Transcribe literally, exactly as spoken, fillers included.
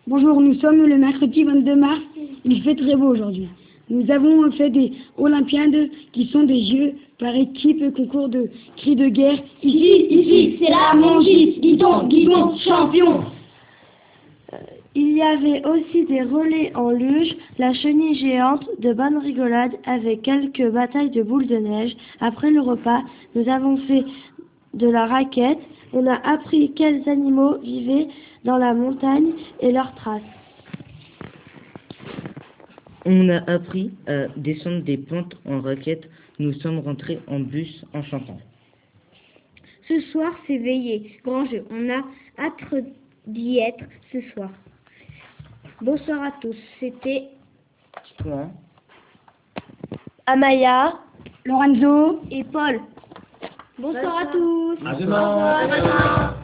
Bonjour, nous sommes le mercredi vingt-deux mars. Il fait très beau aujourd'hui. Nous avons fait des Olympiades qui sont des jeux par équipe, concours de cris de guerre. Ici, ici, c'est la Mongis, Guidon, Guidon, champion. Il y avait aussi des relais en luge, la chenille géante, de bonnes rigolades avec quelques batailles de boules de neige. Après le repas, nous avons fait de la raquette. On a appris quels animaux vivaient dans la montagne et leurs traces. On a appris à descendre des pentes en raquette. Nous sommes rentrés en bus en chantant. Ce soir, c'est veillé, grand jeu. On a hâte d'y être ce soir. Bonsoir à tous. C'était Toi, Amaya, Lorenzo et Paul. Bonsoir à tous. À demain.